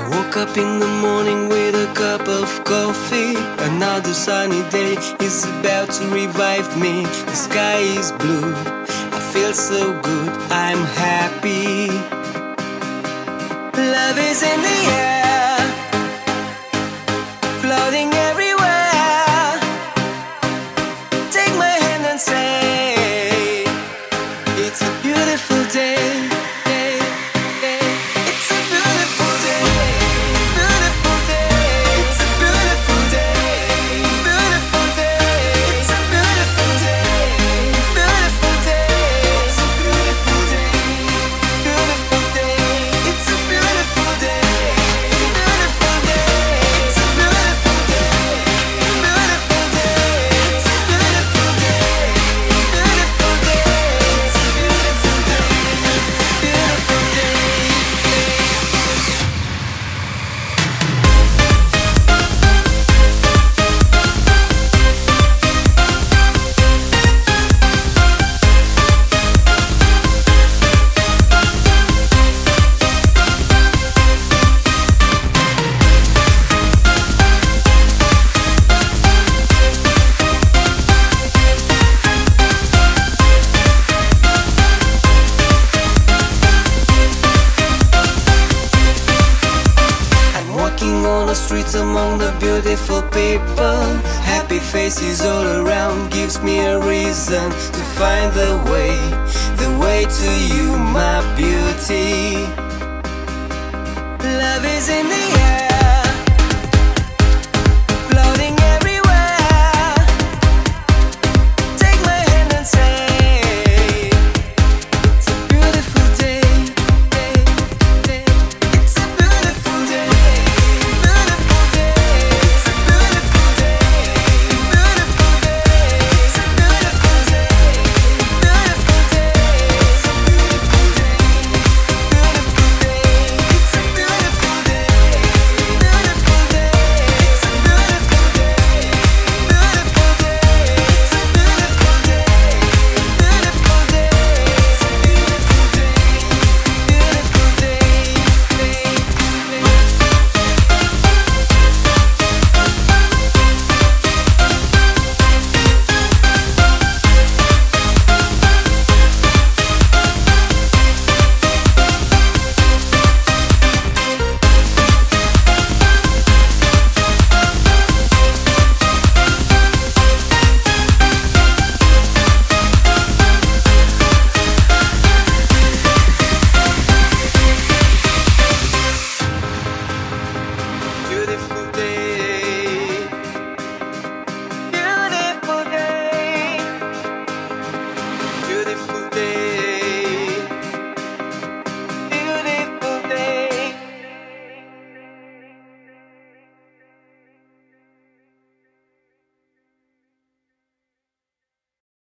Woke up in the morning with a cup of coffee. Another sunny day is about to revive me. The sky is blue, I feel so good, I'm happy. Love is in the air, floating everywhere. Take my hand and say, it's a beautiful day. On the streets among the beautiful people, happy faces all around gives me a reason to find the way to you, my beauty. Love is in the air.